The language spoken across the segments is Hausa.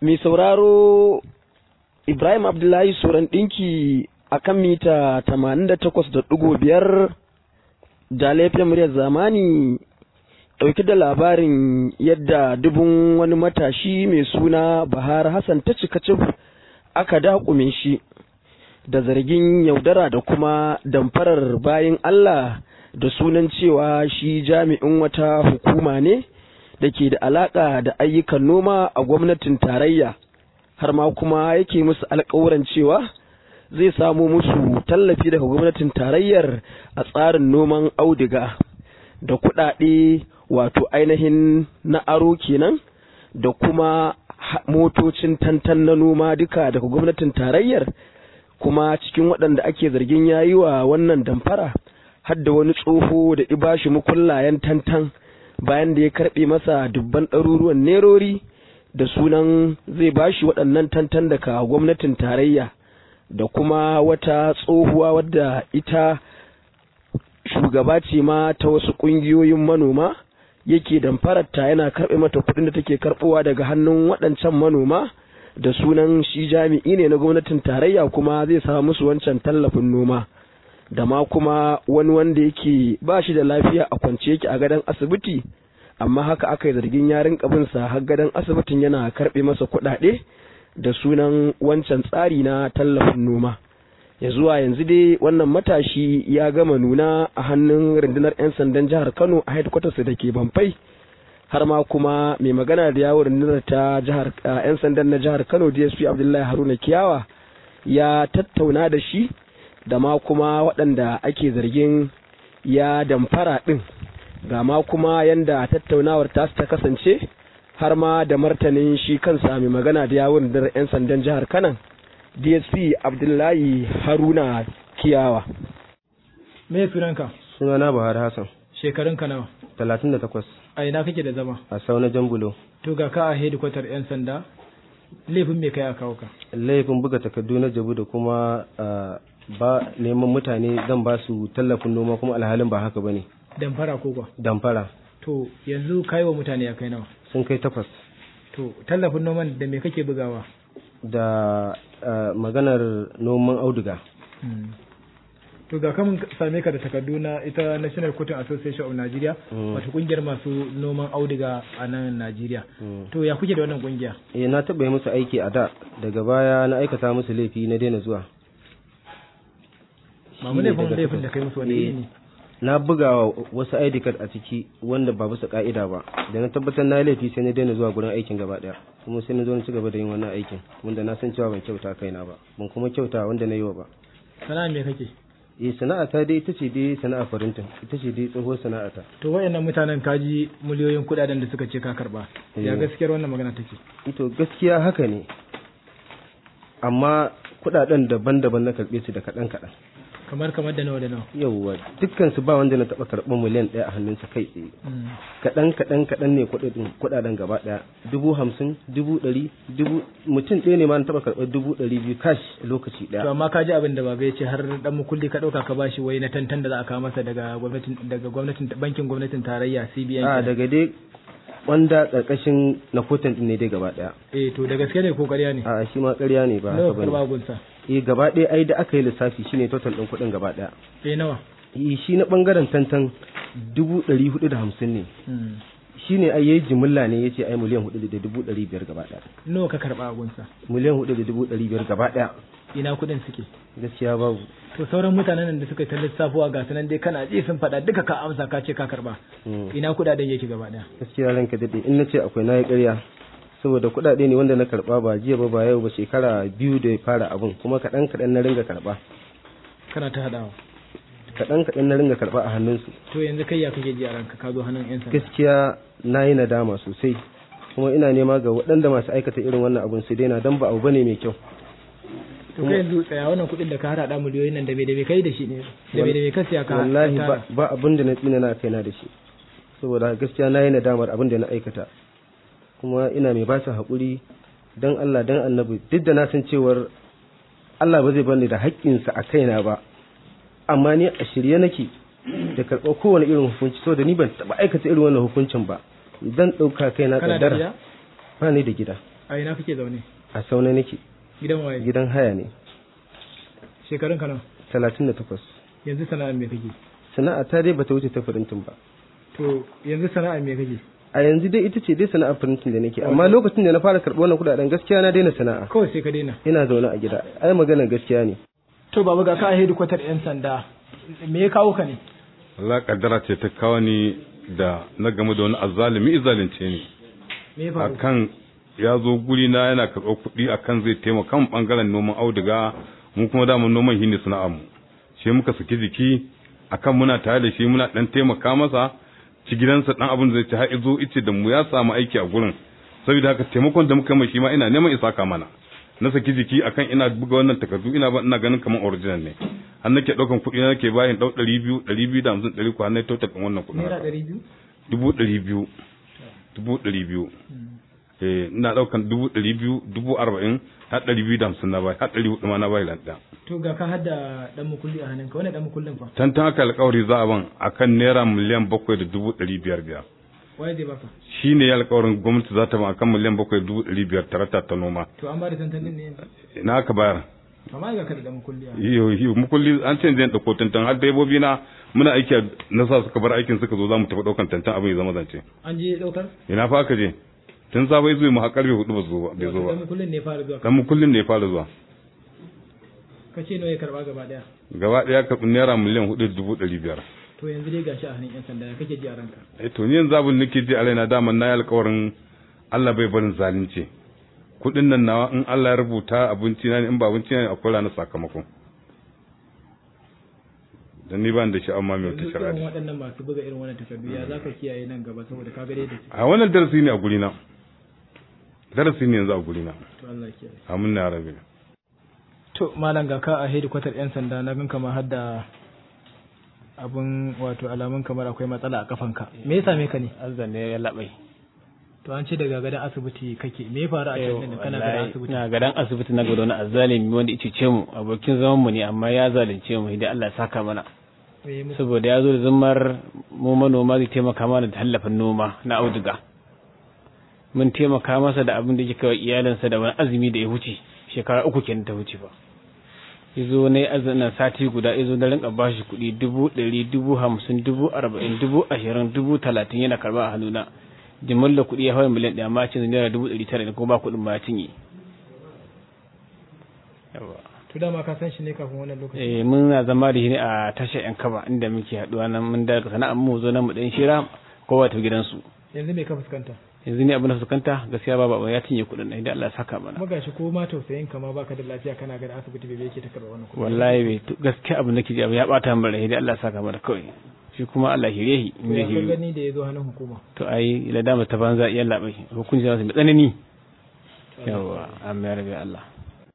Mai sauraro Ibrahim Abdullahi Suran ɗinki a kan mita 88.5 da laifin muryar zamani ɗauki da labarin yadda dubun wani matashi mai suna Bahar Hassan ta cika cif aka daƙume shi da zargin yaudara da kuma damfarar bayin Allah da sunan cewa shi jami'in wata hukuma ne da ke da alaƙa da ayyukan noma a gwamnatin tarayya, har ma kuma yake musu alƙawuran cewa zai samo musu tallafi daga gwamnatin tarayyar a tsarin noman auduga da kuɗaɗe wato ainihin na aro kenan da kuma motocin tantan na noma duka daga gwamnatin tarayyar. Kuma cikin waɗanda ake zargin yayi wa wannan damfara har da wani tsoho da ibashi mukullayen tantan bayan da ya karɓe masa dubban ɗaruruwan nerori da sunan zai bashi waɗannan tantan daga gwamnatin tarayya, da kuma wata tsohuwa wadda ita shugaba ce ma ta wasu ƙungiyoyin manoma yake damfararta yana karɓe mata kuɗin da take karɓowa daga hannun waɗancan manoma da sunan shi jami'i ne na gwamnatin tarayya kuma zai samu musu wancan tallafin noma, da ma kuma wani wanda yake ba shi da lafiya a kwance yake a gadon asibiti, amma haka aka yi zargin yarin kabinsa har gadon asibitin yana karɓe masa kuɗaɗe da sunan wancan tsari na tallafin noma. Ya zuwa yanzu dai wannan matashi ya gama nuna a hannun rundunar 'yan sandan jihar Kano a headquarters da ke Bamfai, har ma kuma mai magana da yawon rundunar ta jihar 'yan sandan na jihar Kano DSP Abdullahi Haruna Kiyawa ya tattauna da shi da ma kuma waɗanda ake zargin ya damfara ɗin, ga ma kuma yanda tattaunawar tasu ta kasance, har ma da martanin shi kansa mai magana da yawon rundunar 'yan sandan jihar Kano DSP Abdullahi Haruna Kiyawa. Me sunanka? Sunana Bahar Hassan. Shekarunka nawa? 38. A ina kake da zama? A Sauna Jambulo. To ga ka a hedikwatar 'yan sanda, laifin me kai a kawo ka? Laifin buga takardu na jabu da kuma ba neman mutane zan ba su tallafin noma kuma alhalin ba haka bane. Damfara ko kwa? Damfara. To yanzu kai wa mutane ya kai nawa? Sun kai 8. To tallafin noman da me kake bugawa? Da maganar noman auduga. To ga kamun same ka da takardu na ita National Cotton Association of Nigeria, wato kungiyar masu noman auduga a nan Nigeria. To ya kuke da wannan kungiya? Na taɓa yi musu aiki a da, daga baya na aikata musu laifi na daina zuwa. Mamu laifin da kai musu wani ne? Na buga wasu ID card a ciki wanda ba bisa ka'ida ba, da na tabbatar na laifi sai na daina zuwa gurin aikin gaba daya, kuma sai na zo na ci gaba da yin wannan aikin wanda na san cewa ban kyauta kaina ba, ban kuma kyauta wanda na yi wa ba. Sana'a me kake? Sana'ata dai ita ce dai sana'a farintin, ita ce dai tsohuwar sana'ata. To wayannan mutanen kaji miliyoyin kudaden da suka ce ka karba, ya gaskiyar wannan magana take? Ito gaskiya haka ne, amma kudaden daban-daban na karbe su da kaɗan-kaɗan. Kamar da nawa da nawa? Yawwa, dukkan su ba wanda na taɓa karɓar miliyan 1 a hannunsa kai tsaye. Kaɗan ne kudaden gaba ɗaya. 50,000, 100,000, mutum ɗaya ne ma na taɓa karɓar 200,000 cash lokaci ɗaya. To amma ka ji abin da baba ya ce har dan mukulli ka ɗauka ka bashi wai na tantan da za a kawo masa daga gwamnatin bankin gwamnatin tarayya CBN. Daga dai wanda ƙarƙashin na kotun ɗin ne dai gaba ɗaya. To da gaske ne ko ƙarya ne? Shi ma ƙarya ne ba haka bane. Nawa gunsa? Gaba ɗaya ai da aka yi lissafi shine total ɗin kuɗin gaba ɗaya. Nawa? Shi na ɓangaren tantan 450 ne. Shi ne ai yayi jimilla ne yace ai miliyan 4,500 gaba ɗaya. Nawa ka karɓa a gunsa? Miliyan 4,500 gaba ɗaya. Ina kuɗin suke? Gaskiya babu. To sauran mutanen da suka ta lissafuwa ga sanan dai kana ji sun faɗa duka ka amsa ka ce ka karɓa. Ina kuɗaɗen yake gaba ɗaya? Gaskiya ranka daɗe in na ce akwai na yi ƙarya. Saboda kuɗaɗe ne wanda na karɓa ba jiya ba yau ba, shekara 2 da ya fara abun, kuma kaɗan na ringa karɓa. Kana ta haɗawa? Kaɗan na ringa karɓa a hannunsu. To yanzu kai ya kake ji a ranka ka zo hannun 'yan sanda? Gaskiya na yi nadama sosai, kuma ina nema ga waɗanda masu aikata irin wannan abun su daina, don ba abu bane mai kyau. To kai yanzu tsaya, wannan kuɗin da ka haɗa miliyoyin nan da me kai da shi ne? Da me ka siya ka? Wallahi ba abin da na tsina na kaina da shi, saboda gaskiya na yi nadamar abin da na aikata, kuma ina mai ba su haƙuri don Allah don Annabi, duk da na san cewar Allah ba zai bani da haƙƙinsa a kaina ba, amma ni a shirye nake da karɓar kowane irin hukunci, saboda ni ban taɓa aikata irin wannan hukuncin ba. Zan ɗauka kaina ƙaddara. Kana da gida? Ba ni da gida. A ina kake zaune? A Sauna nake. Gidan waye? Gidan haya ne. Shekarun ka nawa? 38. Yanzu sana'ar me kake? Sana'a ta dai bata wuce ta firintin ba. To yanzu sana'ar me kake? A yanzu dai ita ce dai sana'ar firintin da nake, amma lokacin da na fara karɓo wannan kuɗaɗen gaskiya na daina sana'a. Kawai sai ka daina. Ina zaune a gida. Ai maganar gaskiya ne. To baba ga ka a hedikwatar 'yan sanda, me ya kawo ka ne? Allah kaddara ce ta kawo ni da na game da wani azzalimi zalunce ni. Me ya faru? Akan ya zo guri na yana karɓar kuɗi akan zai taimaka mu bangaren noman auduga, mu kuma da mun noman shine sana'ar mu. Shi muka saki jiki akan muna tare da shi muna dan taimaka masa ci gidansa dan abin da zai ci har izo ice da mu ya samu aiki a gurin. Saboda haka taimakon da muka mai shi ma ina neman isa ka mana. Na saki jiki akan ina buga wannan takardu ina ganin kamar original ne. Har nake daukan kuɗi na nake bayin 200 250 100 ko har nayi total din wannan kuɗin. Naira 200? 200 200 ina daukan 200 40 har 250 na bai har 400 ma na bai landa. To ga ka hada dan mukulli a hannunka, wannan dan mukullin fa? Tantan aka alƙawari za a ban akan naira miliyan 7,500,000. Waye zai baka? Shi ne ya alƙawarin gwamnati za ta ban akan miliyan 7,500 tarata ta noma. To an ba da tantan din ne yanzu? Na aka bayar. Amma ga ka da dan mukulli a Iyo mukulli an ce zan dauko tantan har direbobi na muna aiki na sa suka bar aikin suka zo za mu tafi daukan tantan abin ya zama zance. An je daukar? Ina fa aka je. Tun sabai zuwa mu har karfe 4 ba zo ba bai zo ba. Dan mukullin ne ya fara zuwa. Dan mukullin ne ya fara zuwa. Kace nawa ya karba gaba daya? Gaba daya karbi naira miliyan 4,500,000. To yanzu dai gashi a hannun yan sanda ya kake ji a ranka? To ni yanzu abin nake ji a raina daman na yi alƙawarin Allah bai barin zalunci. Kuɗin nan nawa in Allah ya rubuta abinci na in ba abinci na akwai ranar sakamako. Dan ni ba da shi amma mai wata shari'a. Yanzu waɗannan masu buga irin wannan takardu ya zaka kiyaye nan gaba saboda ka ga dai da su. A wannan darasi ne a guri na. Darasi ne yanzu a guri na. To Allah ya kiyaye. Amin na rabe. To malam ga ka a hedikwatar yan sanda na gan kamar har da abun wato alamun kamar akwai matsala a kafanka. Me ya same ka ne? Azan ne ya labai. To an ce daga gadan asibiti kake. Me ya faru a cikin da kana gadan asibiti? Ina gadan asibiti na gado na azzalimi wanda ya ce mu abokin zaman mu ne amma ya zalunce mu idan Allah ya saka mana. Saboda ya zo da zummar mu manoma zai taimaka mana da tallafin noma na auduga. Mun taimaka masa da abin da yake kawai iyalinsa da wani azumi da ya wuce shekara 3 kenan ta wuce ba. Yazo ne azumin sati guda yazo na rinka bashi kuɗi 100, 50, 40, 20, 30 yana karba a hannuna. Jimillar kuɗi ya hawa miliyan 1 amma cin naira 900 ne kuma ba kuɗin ma cinye. Yawa. To dama ka san shi ne kafin wannan lokaci? Mun na zama da shi ne a tashar yan kaba inda muke haɗuwa nan mun da sana'ar mu zo nan mu dan shira kowa ta gidansu. Yanzu me ka fuskanta? Yanzu ne abin da fuskanta gaskiya ba ya cinye kuɗin nan idan Allah ya saka mana. Kuma gashi ko ma tausayin ka ma baka da lafiya kana ga asibiti bai yake ta karɓa wannan kuɗi. Wallahi bai gaskiya abin da ke ji ya bata min rai idan Allah ya saka mana kawai. Shi kuma Allah hirehi in ya hirehi. Gani da yazo hannun hukuma. To ai la dama ta banza iya labai hukunci za su mai tsanani. Yawa amma ya rabe Allah.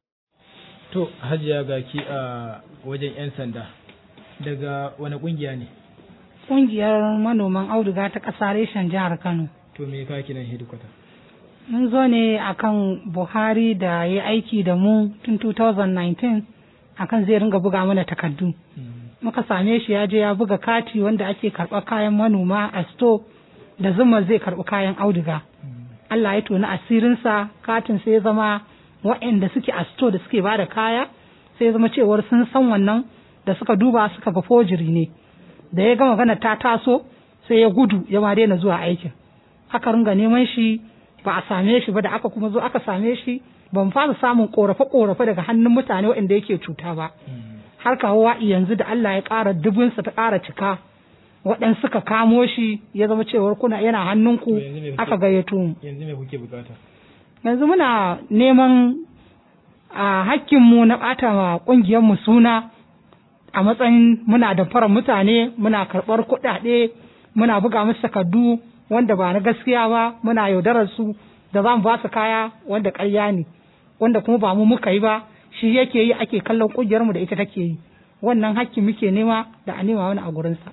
To Hajiya ga ki a wajen 'yan sanda daga wani kungiya ne? Kungiyar manoman auduga ta ƙasa reshen jihar Kano. To me ka kinan hedikwata? Mun zo ne akan Buhari da ya aiki da mu tun 2019 akan zai ringa buga mana takardu. Muka same shi ya je ya buga kati wanda ake karɓar kayan manoma a sto da zuma zai karɓi kayan auduga. Allah ya toni asirinsa katin sai ya zama waɗanda suke a sto da suke bada kaya sai ya zama cewar sun san wannan da suka duba suka ga fojiri ne. Da ya ga magana ta taso sai ya gudu ya ma daina zuwa aikin. Aka ringa neman shi ba a same shi ba da aka kuma zo aka same shi ban fara samun korafe-korafe daga hannun mutane waɗanda yake cuta ba. Har kawo yanzu da Allah ya ƙara dubinsa ta ƙara cika waɗansu suka kamo shi ya zama cewar kuna yana hannunku aka gayyato mu. Yanzu me kuke bukata? Yanzu muna neman a hakkinmu na ɓata wa ƙungiyarmu suna a matsayin muna da fara mutane muna karɓar kuɗaɗe muna buga musu takardu wanda ba na gaskiya ba muna yaudarar su da za mu ba su kaya wanda ƙarya ne wanda kuma ba mu muka yi ba shi yake yi ake kallon ƙungiyarmu da ita take yi wannan hakki muke nema da a nema wani a gurinsa.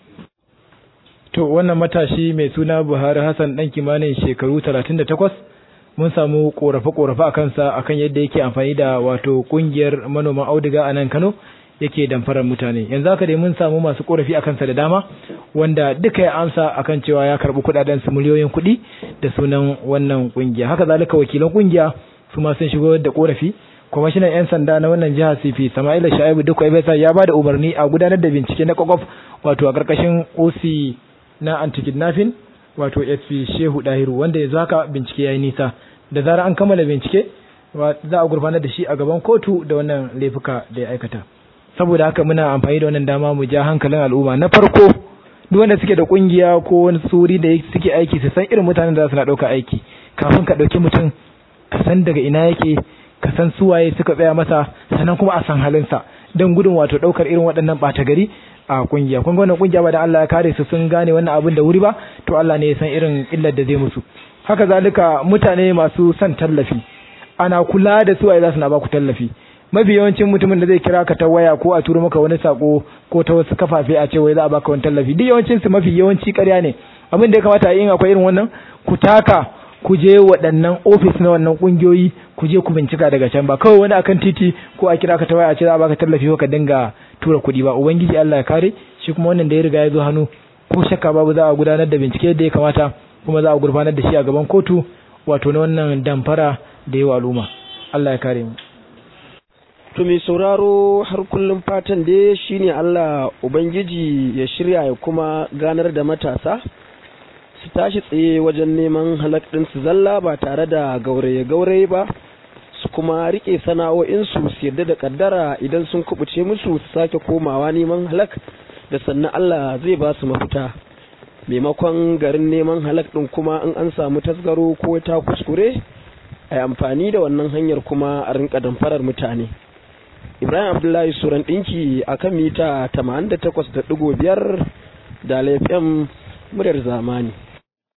To wannan matashi mai suna Buhari Hassan ɗan kimanin shekaru 38 mun samu korafe-korafe a kansa akan yadda yake amfani da wato ƙungiyar manoman auduga a nan Kano yake damfarar mutane. Yanzu haka dai mun samu masu korafi akan sa da dama wanda duka ya amsa akan cewa ya karbi kudaden su miliyoyin kuɗi da sunan wannan kungiya. Haka zalika wakilan kungiya su ma sun shigo da korafi. Kwamishinan 'yan sanda na wannan jihar CP Sama'ila Shaibu Dukko ya ba da umarni a gudanar da bincike na kwakwaf wato a karkashin OC na anti-kidnapping wato SP Shehu Dahiru wanda yanzu haka bincike yayi nisa. Da zarar an kammala bincike za a gurfanar da shi a gaban kotu da wannan laifuka da ya aikata. Saboda haka muna amfani da wannan dama mu ja hankalin al'umma. Na farko duk wanda suke da kungiya ko wani suri da suke aiki su san irin mutanen da za su na ɗauka aiki. Kafin ka ɗauki mutum ka san daga ina yake, ka san suwaye suka tsaya masa, sannan kuma a san halinsa don gudun wato ɗaukar irin waɗannan ɓata gari a kungiya. Kun ga wannan kungiya ba da Allah ya kare su sun gane wannan abin da wuri ba, to Allah ne ya san irin illar da zai musu. Haka zalika mutane masu son tallafi ana kula da suwaye za su na ba ku tallafi. Mafi yawancin mutumin da zai kira ka ta waya ko a turo maka wani sako ko ta wasu kafafe a ce wai za a baka wani tallafi, duk yawancin su mafi yawanci ƙarya ne. Abin da ya kamata a yi in akwai irin wannan ku taka ku je waɗannan ofis na wannan ƙungiyoyi ku je ku bincika daga can, ba kawai wani akan titi ko a kira ka ta waya a ce za a baka tallafi ko ka dinga tura kuɗi ba. Ubangiji Allah ya kare shi, kuma wannan da ya riga ya zo hannu ko shakka babu za a gudanar da bincike da ya kamata, kuma za a gurfanar da shi a gaban kotu wato na wannan damfara da yawa al'umma. Allah ya kare mu. To mai sauraro har kullum fatan dai shine Allah Ubangiji ya shirya ya kuma ganar da matasa su tashi tsaye wajen neman halak ɗin su zalla ba tare da gauraye ba, su kuma rike sana'o'insu su yarda da kaddara idan sun kubuce musu su sake komawa neman halak da sannan Allah zai ba su mafita. Maimakon garin neman halak ɗin kuma in an samu tasgaro ko ta kuskure a yi amfani da wannan hanyar kuma a rinka damfarar mutane. Ibrahim Abdullahi Suran ɗinki a kan mita 88.5 da laifin muryar zamani.